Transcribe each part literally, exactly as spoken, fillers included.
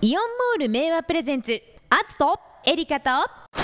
イオンモール名和プレゼンツ、アツとエリカと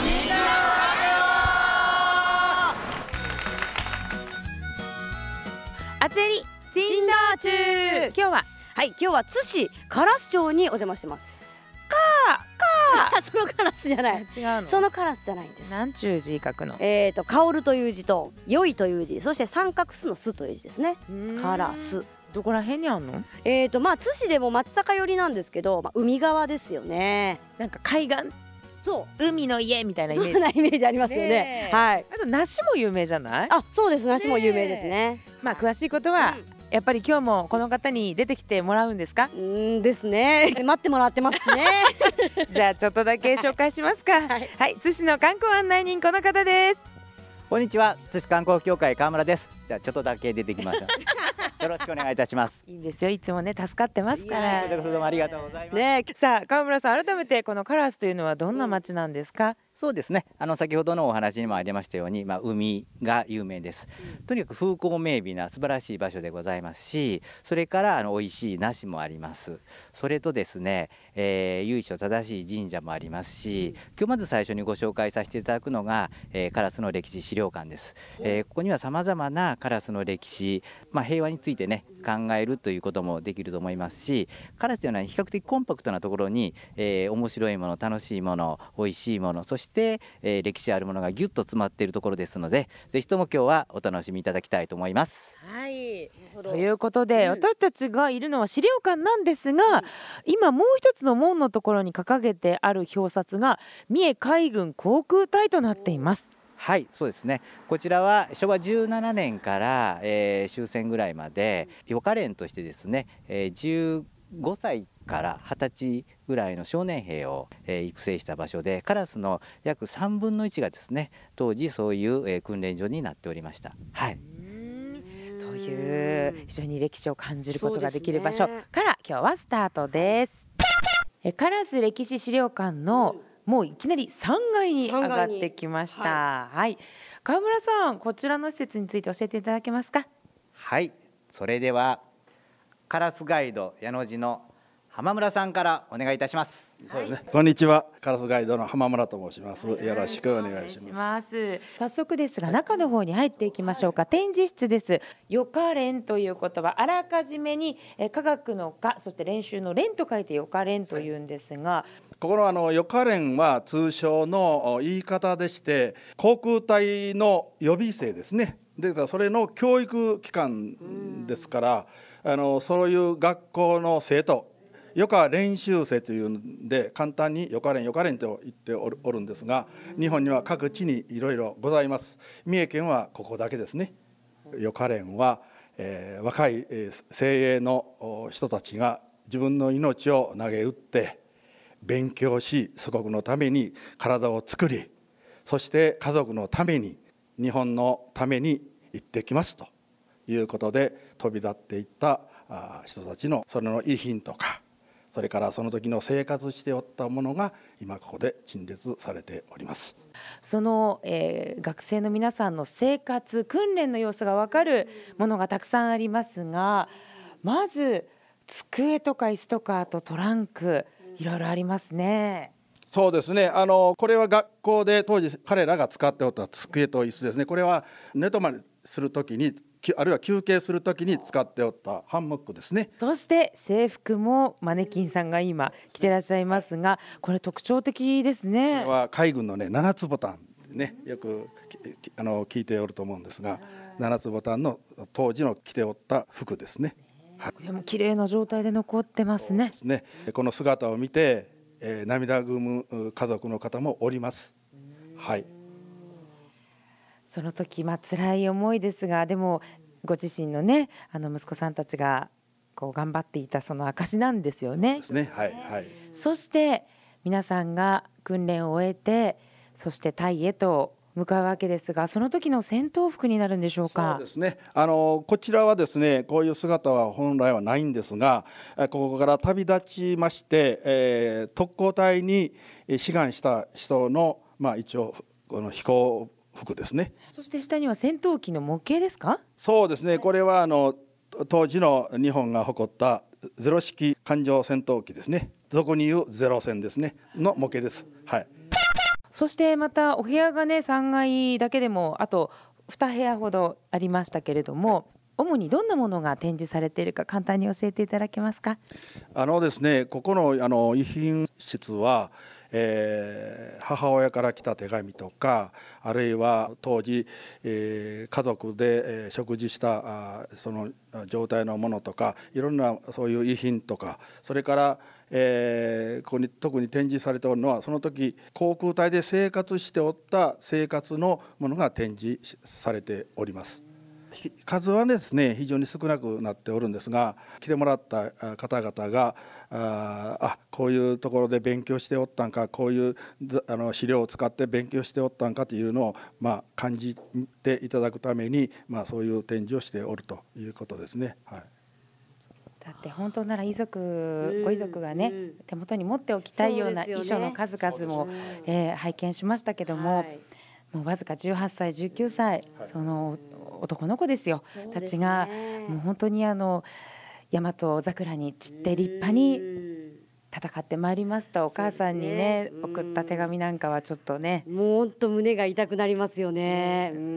あつえり珍道中。今日ははい、今日は津市唐洲町にお邪魔してます。 かかそのカラスじゃない、 違うの。 そのカラスじゃないんです。 なんちゅう字書くの。 えーと薫という字と良いという字、そして三角巣の巣という字ですね。カラス。 どこら辺にあんの？ えーとまあ津市でも松阪寄りなんですけど、まあ、海側ですよね。 なんか海岸、 そう海の家みたいなイメージ。 そんなイメージありますよね。 ねはい。 あと梨も有名じゃない？ あ、そうです。梨も有名ですね。 まあ詳しいことは、うん、やっぱり今日もこの方に出てきてもらうんですか？ うーんですね。待ってもらってますしね。 じゃあちょっとだけ紹介しますか。はい、はい、津市の観光案内人、この方です。 こんにちは、津市観光協会川村です。じゃあちょっとだけ出てきました。よろしくお願いいたします。 いいんですよ、いつもね助かってますから。 こちらこそどうもありがとうございます。 ね、 さあ川村さん、改めてこの唐洲というのはどんな町なんですか？ そうですね、あの先ほどのお話にもありましたように、まあ、海が有名です。とにかく風光明媚な素晴らしい場所でございますし、それからあの美味しい梨もあります。それとですね、えー、由緒正しい神社もありますし、今日まず最初にご紹介させていただくのが、えー、唐洲の歴史資料館です。えー、ここにはさまざまな唐洲の歴史、まあ、平和についてね考えるということもできると思いますし、唐洲というのは比較的コンパクトなところに、えー、面白いもの、楽しいもの、美味しいもの、そしてで、えー、歴史あるものがぎゅっと詰まっているところですので、ぜひとも今日はお楽しみいただきたいと思います。 はい、ということで、うん、私たちがいるのは資料館なんですが、うん、今もう一つの門のところに掲げてある表札が三重海軍航空隊となっています。 はい、そうですね。こちらはしょわじゅうななねんから、えー、終戦ぐらいまで予科連としてですね、えー、じゅうごさいからはたちぐらいの少年兵を、えー、育成した場所で、唐洲の約さんぶんのいちがですね、当時そういう、えー、訓練所になっておりました。はい。 という非常に歴史を感じることができる場所から今日はスタートです。え唐洲歴史資料館の、うん、もういきなりさんがいに上がってきました。はい、はい、川村さん、こちらの施設について教えていただけますか？ はい、それでは唐洲ガイド矢の字の浜村さんからお願いいたします。 そうですね、こんにちは、唐洲ガイドの浜村と申します。よろしくお願いします。 早速ですが、中の方に入っていきましょうか。展示室です。予科練という言葉、あらかじめに科学の科、そして練習の練と書いて予科練というんですが、 ここのあの予科練は通称の言い方でして、航空隊の予備生ですね。でそれの教育機関ですから、あのそういう学校の生徒、予科練習生というんで、簡単に予科練予科練と言ってお る, おるんですが、日本には各地にいろいろございます。三重県はここだけですね。予科練は、えー、若い、えー、精鋭の人たちが自分の命を投げ打って勉強し、祖国のために体を作り、そして家族のために、日本のために行ってきますということで飛び立っていった人たちのそれの遺品とか、それからその時の生活しておったものが今ここで陳列されております。 その、えー、学生の皆さんの生活訓練の様子が分かるものがたくさんありますが、まず机とか椅子とか、あとトランク、いろいろありますね。 そうですね、あのこれは学校で当時彼らが使っておった机と椅子ですね。これは寝泊まりするときに、あるいは休憩するときに使っておったハンモックですね。 そして制服もマネキンさんが今着てらっしゃいますが、これ特徴的ですね。 これは海軍のねななつボタンね、よくあの聞いておると思うんですが、ななつボタンの当時の着ておった服ですね。 はい、でも綺麗な状態で残ってますね。 そうですね。この姿を見て、えー、涙ぐむ家族の方もおります。はい。 その時、まあ辛い思いですが、でもご自身のね、あの息子さんたちがこう頑張っていたその証なんですよね。 そうですね、はいはい。 そして皆さんが訓練を終えて、そしてタイへと向かうわけですが、その時の戦闘服になるんでしょうか？ そうですね、あのこちらはですね、こういう姿は本来はないんですが、ここから旅立ちまして、えー、特攻隊に志願した人の、まあ、一応この飛行服ですね。 そして下には戦闘機の模型ですか？ そうですね、これはあの当時の日本が誇ったゼロ式艦上戦闘機ですね。俗に言うゼロ戦ですねの模型です。はい。 そしてまたお部屋がねさんがいだけでもあとにへやほどありましたけれども、主にどんなものが展示されているか簡単に教えていただけますか。 あのですね、ここのあの遺品室は、えー、母親から来た手紙とか、あるいは当時、えー、家族で、えー、食事したあその状態のものとか、いろんなそういう遺品とか、それから、えー、ここに特に展示されておるのは、その時航空隊で生活しておった生活のものが展示されております。数はですね非常に少なくなっておるんですが、来てもらった方々がああこういうところで勉強しておったんか、こういうあの資料を使って勉強しておったんかというのを、まあ、感じていただくために、まあ、そういう展示をしておるということですね。はい、 だって本当なら遺族、ご遺族がね、うん、手元に持っておきたいような遺書の数々も、ねえー、拝見しましたけども、はい、もうわずかじゅうはっさいじゅうきゅうさい、はい、その男の子ですよ、ね、たちがもう本当にあの大和桜に散って立派に戦ってまいりますとお母さんにね送った手紙なんかはちょっとね、 もう本当胸が痛くなりますよね。うん、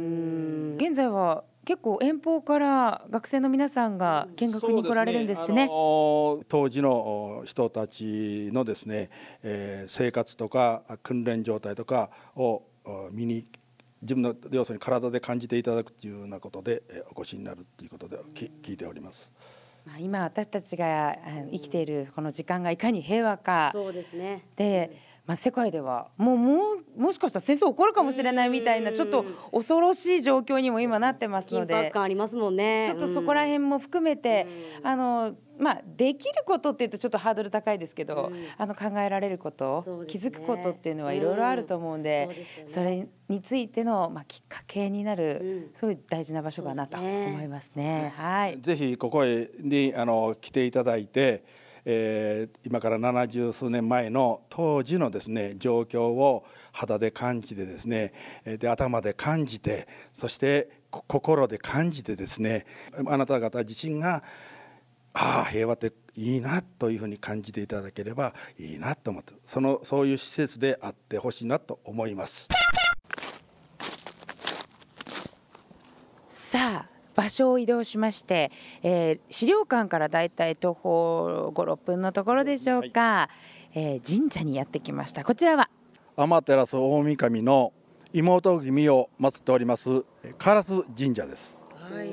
現在は結構遠方から学生の皆さんが見学に来られるんですね。 当時の人たちのですね、えー、生活とか訓練状態とかを見に自分の要するに体で感じていただくというようなことでお越しになるということで聞いております。 今私たちが生きているこの時間がいかに平和か、 そうですね。 で、まあ、世界ではもう、もうもしかしたら戦争起こるかもしれないみたいなちょっと恐ろしい状況にも今なってますので、 緊迫感ありますもんね。 ちょっとそこら辺も含めて、あのまあ、できることっていうとちょっとハードル高いですけど、うん、あの考えられること、ね、気づくことっていうのはいろいろあると思うんで、うん そ, ね、それについての、まあ、きっかけになる、うん、そういう大事な場所かなと思いますね。はい、 ぜひここへにあの来ていただいて、えー、今からななじゅうすうねんまえの当時のですね状況を肌で感じてですね、で頭で感じて、そして心で感じてですね、あなた方自身がああ平和っていいなというふうに感じていただければいいなと思って、そのそういう施設であってほしいなと思います。 さあ場所を移動しまして、えー、資料館からだいたい徒歩ご、ろっぷんのところでしょうか、はい、えー、神社にやってきました。こちらは天照大神の妹君を祀っております烏神社です。はい、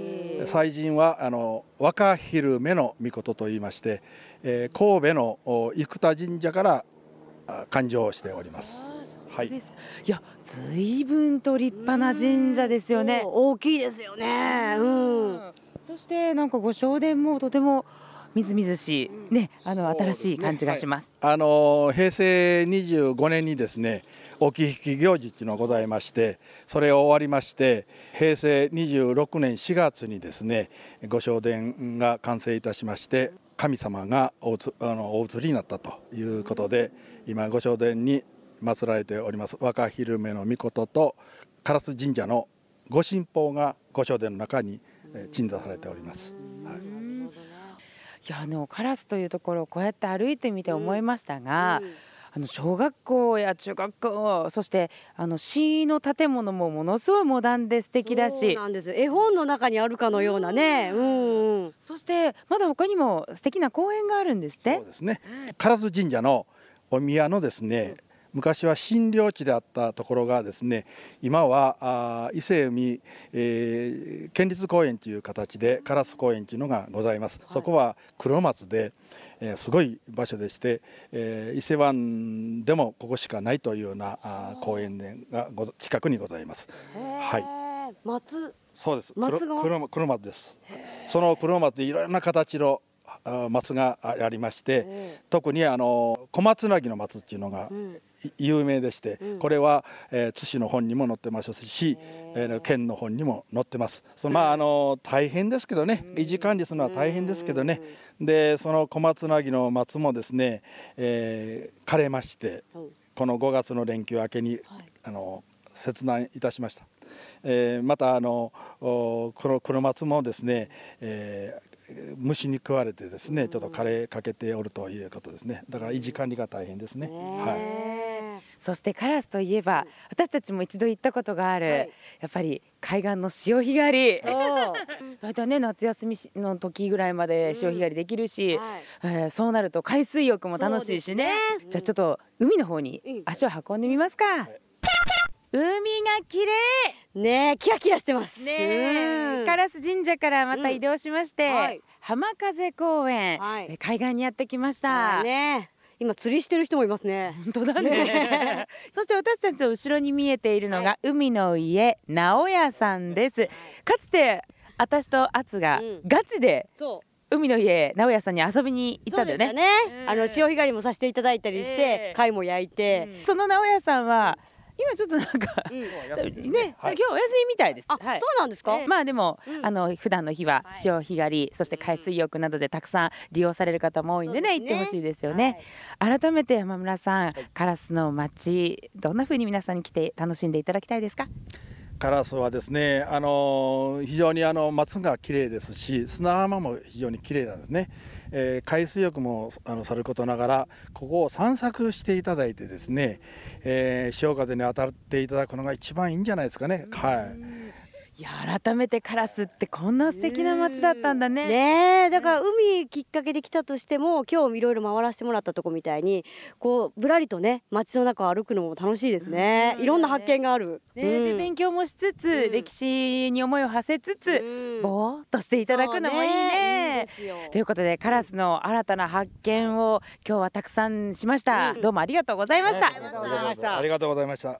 祭神はあの若昼目の御事といいまして、えー、神戸の生田神社から誕生しております。はい、いや随分と立派な神社ですよね。 大きいですよね。うん、 そしてなんかご正殿もとてもみずみずしい、ね、あの新しい感じがします。 はい、あの平成にじゅうごねんにですね置き引き行事っていうのがございまして、それを終わりまして平成にじゅうろくねんしがつにですねご正殿が完成いたしまして、神様がおつあのお移りになったということで、今ご正殿に祀られております若昼目の御事と烏神社のご神宝がご正殿の中に鎮座されております。はい、 いやあの烏というところをこうやって歩いてみて思いましたが、うんうん、あの小学校や中学校、そしてあの市の建物もものすごいモダンで素敵だし、 そうなんですよ。絵本の中にあるかのようなね、うんうん、 そしてまだ他にも素敵な公園があるんですって。 そうですね、烏神社のお宮のですね、うん、昔は診療地であったところがですね、今は伊勢海、えー、県立公園という形で烏公園というのがございます。はい、そこは黒松で、えー、すごい場所でして、えー、伊勢湾でもここしかないというようなあ公園がご近くにございます。はい、 松、 そうです。 松が黒、黒松です。その黒松でいろんな形の松がありまして、特にあの小松なぎの松っていうのが有名でして、うん、これは、えー、津市の本にも載ってますし、えー、県の本にも載ってます。そのまああの大変ですけどね、維持管理するのは大変ですけどね、でその小松なぎの松もですね、えー、枯れまして、このごがつの連休明けに、はい、あの切断いたしました。えー、またあのこの黒松もですね、えー虫に食われてですねちょっと枯れかけておるということですね。だから維持管理が大変ですね。はい。 そしてカラスといえば私たちも一度行ったことがある、はい、やっぱり海岸の潮干狩り、そう大体ね夏休みの時ぐらいまで潮干狩りできるし、うんはいえー、そうなると海水浴も楽しいしね、うん、じゃあちょっと海の方に足を運んでみますか、うんはい、海が綺麗ねえキラキラしてますね。烏神社からまた移動しまして、うんはい、浜風公園、はい、海岸にやってきました、 はいね今釣りしてる人もいますね。 本当だねそして私たちの後ろに見えているのが、はい、海の家直屋さんです、はい、かつて私とアツがガチで、うん、そう海の家直屋さんに遊びに行ったんだよね。 そうですよね、うん、あの潮干狩りもさせていただいたりして、えー、貝も焼いて、 うん、その直屋さんは今ちょっとなんか、うん、ね、はい、今日お休みみたいです。 あ、はい、そうなんですか。 えー、まあでも、うん、あの普段の日は潮干狩り、そして海水浴などでたくさん利用される方も多いんでね、行ってほしいですよね。はい、改めて山村さん、はい、烏の町どんな風に皆さんに来て楽しんでいただきたいですか。 烏はですね、あの非常にあの松が綺麗ですし、砂浜も非常に綺麗なんですね。えー、海水浴もあのさることながらここを散策していただいてですね、えー、潮風に当たっていただくのが一番いいんじゃないですかね。はい。 いや改めて烏ってこんな素敵な街だったんだね。 ねえだから海きっかけで来たとしても今日いろいろ回らせてもらったとこみたいにこうぶらりとね街の中を歩くのも楽しいですね。いろんな発見がある、 ねうん、で勉強もしつつ、うん、歴史に思いを馳せつつ、うん、ぼーっとしていただくのもいいね。いいということで烏の新たな発見を今日はたくさんしました、うん、どうもありがとうございました。ありがとうございました。 ありがとうございました。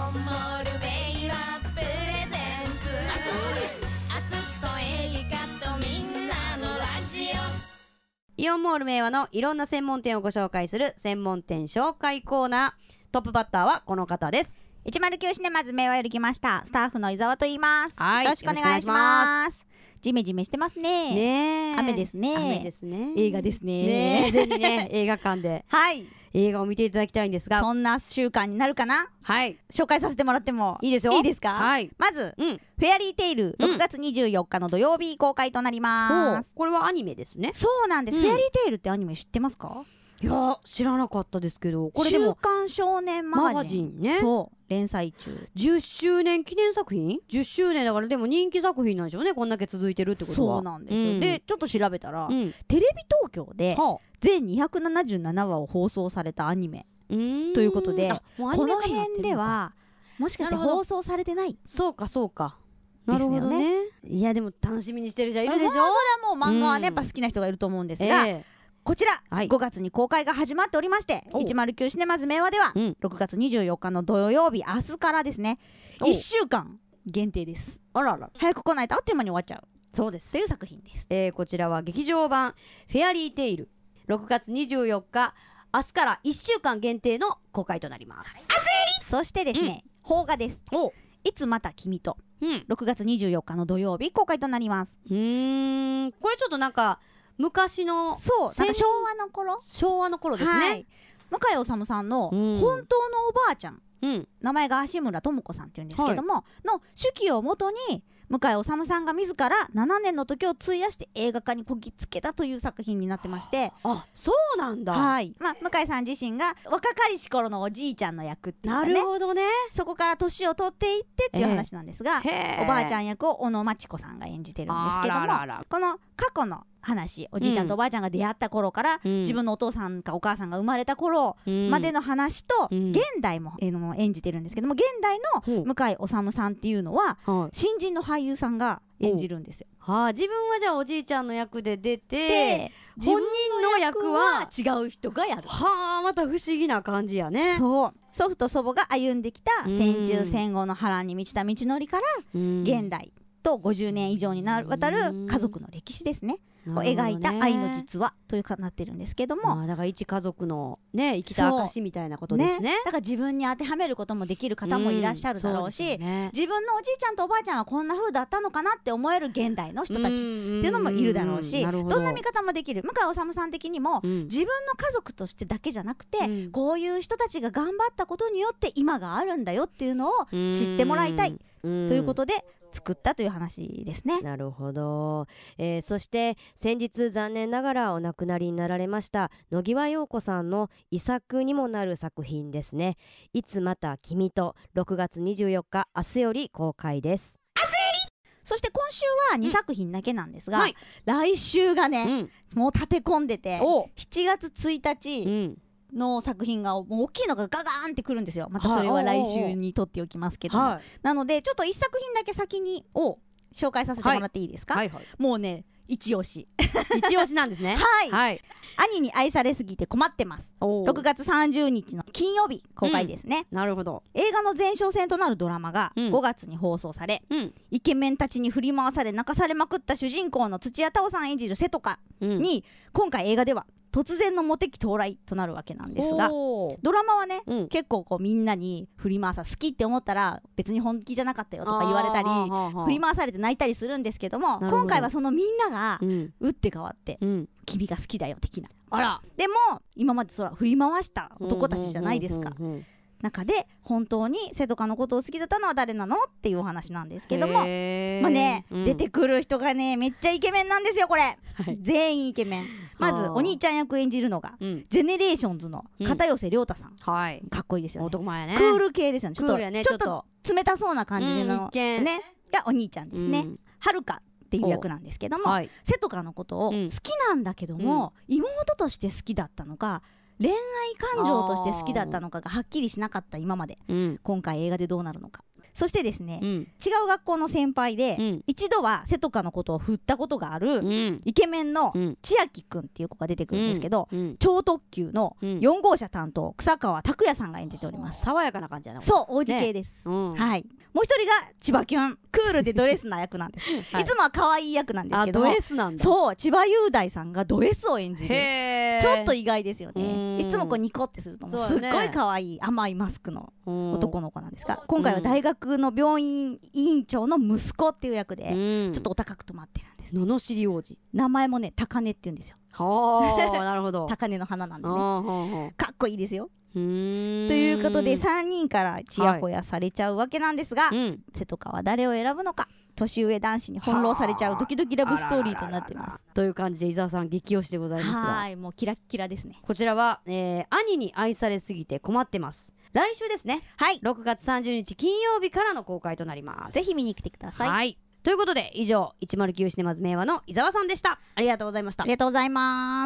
イオンモール明和のいろんな専門店をご紹介する専門店紹介コーナー。トップバッターはこの方です。 いちまるきゅうシネマズ明和より来ましたスタッフの伊沢と言います。 はい、 よろしくお願いします。ジメジメしてますね。 ね雨ですね。 雨ですね。 映画ですね。 ねぜひね映画館ではい映画を見ていただきたいんですが、 そんな習慣になるかな。 はい紹介させてもらってもいいですよ。 いいですか。 はい。 まず、 うん、 フェアリーテイルろくがつにじゅうよっかの土曜日公開となります、 うん、これはアニメですね。 そうなんです、 うん、 フェアリーテイルってアニメ知ってますか。 いや知らなかったですけど、これでも週刊少年マガジンね。 そう連載中じゅっしゅうねん記念作品じゅっしゅうねんだからでも人気作品なんでしょうね、こんだけ続いてるってことは。 そうなんですよ、うん、でちょっと調べたら、うん、テレビ東京で全にひゃくななじゅうななわを放送されたアニメということで、この辺ではもしかして放送されてない。 そうかそうか、なるほどね。いやでも楽しみにしてるじゃいるでしょ。それはもう漫画はね、うん、やっぱ好きな人がいると思うんですが、えーこちら、はい、ごがつに公開が始まっておりまして、いちまるきゅうシネマズ明和では、うん、ろくがつにじゅうよっかの土曜日明日からですねいっしゅうかん限定です。 あらら早く来ないとあっという間に終わっちゃうそうですという作品です、 えー、こちらは劇場版フェアリーテイルろくがつにじゅうよっか明日からいっしゅうかん限定の公開となります。 熱い。そしてですね、うん、邦画です。いつまた君と、うん、ろくがつにじゅうよっかの土曜日公開となります。 うーんこれちょっとなんか昔のそうなんか昭和の頃昭和の頃ですね、はい、 向井理さんの本当のおばあちゃん、うん、名前が足村智子さんっていうんですけども、はい、の手記をもとに向井理さんが自らななねんの時を費やして映画化にこぎつけたという作品になってまして、 あそうなんだ。 はい、まあ、向井さん自身が若かりし頃のおじいちゃんの役っていうかね、 なるほどね、 そこから年を取っていってっていう話なんですが、えー、おばあちゃん役を小野真知子さんが演じてるんですけども、あらららこの過去の話、おじいちゃんとおばあちゃんが出会った頃から、うん、自分のお父さんかお母さんが生まれた頃までの話と、うん、現代も、えー、演じてるんですけども、現代の向井理さんっていうのは、うん、新人の俳優さんが演じるんですよ。 はあ、自分はじゃあおじいちゃんの役で出て本人の役は違う人がやる。 はあまた不思議な感じやね。 そう祖父と祖母が歩んできた戦中戦後の波乱に満ちた道のりから現代とごじゅうねん以上にわたる家族の歴史ですねを描いた愛の実話というかなってるんですけども、 あだから一家族のね生きた証みたいなことですね。 ねだから自分に当てはめることもできる方もいらっしゃるだろうし、うね、自分のおじいちゃんとおばあちゃんはこんな風だったのかなって思える現代の人たちっていうのもいるだろうし、ど, どんな見方もできる。向井理さん的にも、うん、自分の家族としてだけじゃなくて、うん、こういう人たちが頑張ったことによって今があるんだよっていうのを知ってもらいたい、うん、ということで作ったという話ですね。 なるほど、えー、そして先日残念ながらお亡くなりになられました野際陽子さんの遺作にもなる作品ですね。いつまた君と、ろくがつにじゅうよっか明日より公開です。 そして今週はにさく品だけなんですが、 はい、 来週がね、 うん、 もう立て込んでてしちがつついたち、 うんの作品がもう大きいのがガガーンってくるんですよ。またそれは来週に撮っておきますけども、はい、なのでちょっといっさく品だけ先に紹介させてもらっていいですか。はいはいはい、もうね一押し一押しなんですねはい、 はい、 兄に愛されすぎて困ってます。ろくがつさんじゅうにちの金曜日公開ですね、 うん、なるほど。 映画の前哨戦となるドラマがごがつに放送され、うん、イケメンたちに振り回され泣かされまくった主人公の土屋太鳳さん演じる瀬戸かに、うん、今回映画では突然のモテ期到来となるわけなんですが、ドラマはね、うん、結構こうみんなに振り回さ好きって思ったら別に本気じゃなかったよとか言われたり振り回されて泣いたりするんですけども、今回はそのみんなが打って変わって、うん、君が好きだよ的な。 あら、 でも今までそら振り回した男たちじゃないですか。中で本当に瀬戸かのことを好きだったのは誰なのっていうお話なんですけども、まあね、うん、出てくる人がねめっちゃイケメンなんですよこれ、はい、全員イケメン。まずお兄ちゃん役演じるのが、うん、ジェネレーションズの片寄涼太さん、うん、はい、かっこいいですよね。 男前ね、 クール系ですよね。ちょっと、 ね、 ちょっと冷たそうな感じの、うん、ねがお兄ちゃんですね、うん、はるかっていう役なんですけども、はい、瀬戸かのことを好きなんだけども、うん、妹として好きだったのか恋愛感情として好きだったのかがはっきりしなかった今まで、うん、今回映画でどうなるのか。そしてですね、うん、違う学校の先輩で、うん、一度は瀬戸かのことを振ったことがある、うん、イケメンの千秋くんっていう子が出てくるんですけど、うん、超特急のよん号車担当草川拓也さんが演じております。 爽やかな感じやな。 そう、王子系です、ね、うん、はい。もう一人が千葉キュン、クールでド S な役なんです、はい、いつもは可愛い役なんですけども、 ド S なんだ。 そう、千葉雄大さんがド S を演じる。ちょっと意外ですよね。いつもこうニコってするともうすっごい可愛い甘いマスクの男の子なんですが、今回は大学の病院委員長の息子っていう役でちょっとお高く泊まってるんです。 罵り王子、 名前もね高根って言うんですよ。 はあなるほど高根の花なんでねかっこいいですよ。ということでさんにんからちやほやされちゃうわけなんですが、はい、うん、瀬戸かは誰を選ぶのか、年上男子に翻弄されちゃうドキドキラブストーリーとなっています。 という感じで伊沢さん激推しでございますが、 はい、もうキラッキラですね。 こちらは、えー、兄に愛されすぎて困ってます。来週ですね、はい、ろくがつさんじゅうにち金曜日からの公開となります。 ぜひ見に来てください。 はい、ということで以上いちまるきゅうシネマズ明和の伊沢さんでした。ありがとうございました。 ありがとうございます。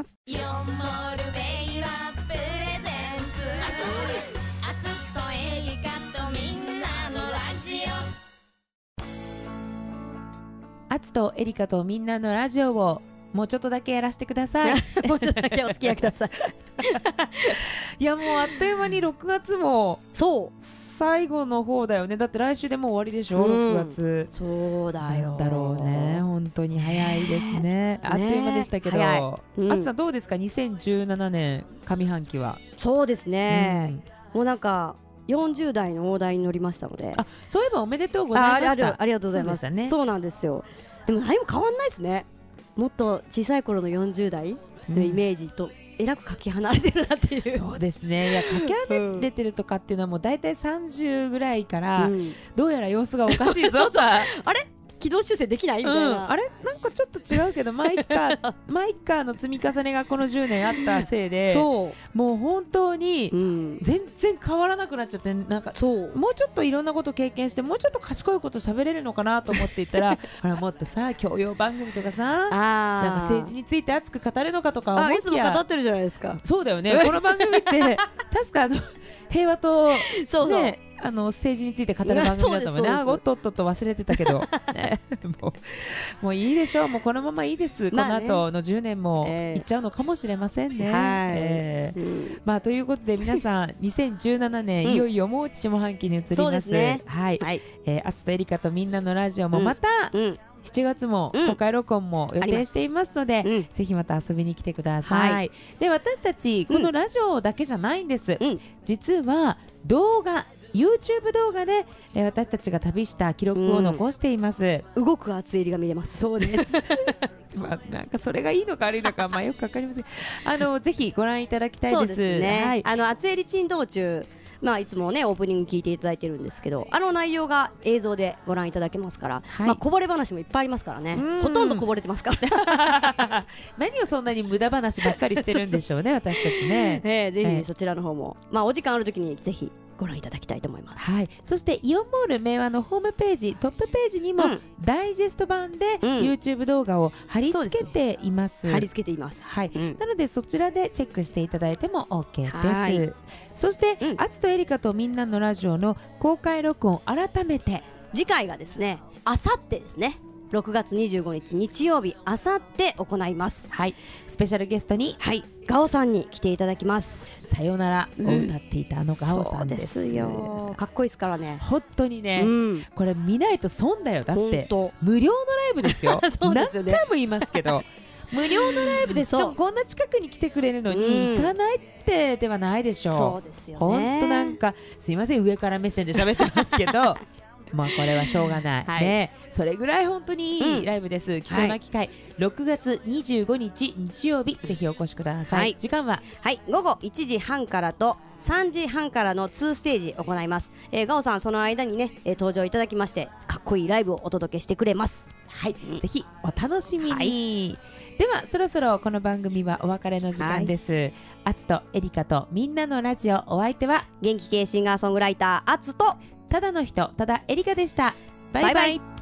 アツとエリカとみんなのラジオをもうちょっとだけやらせてくださいもうちょっとだけお付き合いくださいいやもうあっという間にろくがつもそう最後の方だよね。だって来週でもう終わりでしょ、うん、ろくがつ。 そうだよ。 なんだろうね、本当に早いですね、ね、あっという間でしたけど、うん、あつさんどうですかにせんじゅうななねん上半期は。 そうですね、うん、もうなんかよんじゅう代の大台に乗りましたので。 あ、そういえばおめでとうございました。 あ, あ, ありがとうございます。 そうでしたね。そうなんですよ。でも何も変わんないですね。もっと小さい頃のよんじゅう代のイメージとえらくかけ離れてるなっていう、 うん、そうですね。いやかけ離れてるとかっていうのはもうだいたいさんじゅうぐらいから、うん、どうやら様子がおかしいぞとあれ軌道修正できないみたいな、うん、 あれなんかちょっと違うけどマイカーマイカーの積み重ねがこのじゅうねんあったせいでそうもう本当に全然変わらなくなっちゃって、なんかそうもうちょっといろんなこと経験してもうちょっと賢いこと喋れるのかなと思っていったらほらもっとさ教養番組とかさなんか政治について熱く語るのかとか思いきやいつも語ってるじゃないですか。 そうだよねこの番組って確かあの平和とねそうそうあの政治について語る番組だったもんね。あおっとっとっと忘れてたけど、ね、もう、もういいでしょう。もうこのままいいです、まあね、この後のじゅうねんもいっちゃうのかもしれませんね、えーえーうんまあ、ということで皆さんにせんじゅうななねん、うん、いよいよもう下半期に移ります。ねはいはいえー、あつとえりかとみんなのラジオもまた、うんうんしちがつも公開録音も予定していますので、うん、ぜひまた遊びに来てください、はい、で私たちこのラジオだけじゃないんです、うん、実は動画 YouTube 動画で、えー、私たちが旅した記録を残しています、 うん、動く厚襟が見れます。 そうですまあ、なんかそれがいいのか悪いのか、まあ、よくわかりませんあのぜひご覧いただきたいです。 そうですね、 はい、 あの厚襟珍道中まあいつもねオープニング聞いていただいてるんですけど、あの内容が映像でご覧いただけますから、 はい、 まあこぼれ話もいっぱいありますからね、ほとんどこぼれてますからね何をそんなに無駄話ばっかりしてるんでしょうね私たちね、 えー、ぜひ、 えー、 そちらの方もまあお時間あるときにぜひご覧いただきたいと思います。 はい、そしてイオンモール明和のホームページトップページにも、うん、ダイジェスト版で、うん、YouTube 動画を貼り付けています。 貼り付けています。 はい、うん、なのでそちらでチェックしていただいても OK です。そして、あつとエリカとみんなのラジオの公開録音改めて次回がですね、あさってですね。ろくがつにじゅうごにち日曜日、あさって行います。 はい、スペシャルゲストに、 はい、ガオさんに来ていただきます。 さよならを歌っていたあのガオさんです。 そうですよ。かっこいいですからね。 本当にね、うん、これ見ないと損だよ。だって無料のライブですよ。 そうですよね、 何回も言いますけど無料のライブでしかもこんな近くに来てくれるのに行かないってではないでしょう。 そうですよね。 本当なんかすいません上から目線で喋ってますけどまあこれはしょうがない、はい、ね、それぐらい本当にいいライブです、うん、貴重な機会、はい、ろくがつにじゅうごにち日曜日ぜひお越しください、はい、時間は、 はい、午後いちじはんからとさんじはんからのにステージ行います、えー、ガオさんその間にね、えー、登場いただきましてかっこいいライブをお届けしてくれます。 はい、うん、ぜひお楽しみに、はい、ではそろそろこの番組はお別れの時間です、はい、あつとエリカとみんなのラジオ、お相手は元気系シンガーソングライターあつとただの人ただエリカでした。バイバイ。バイバイ。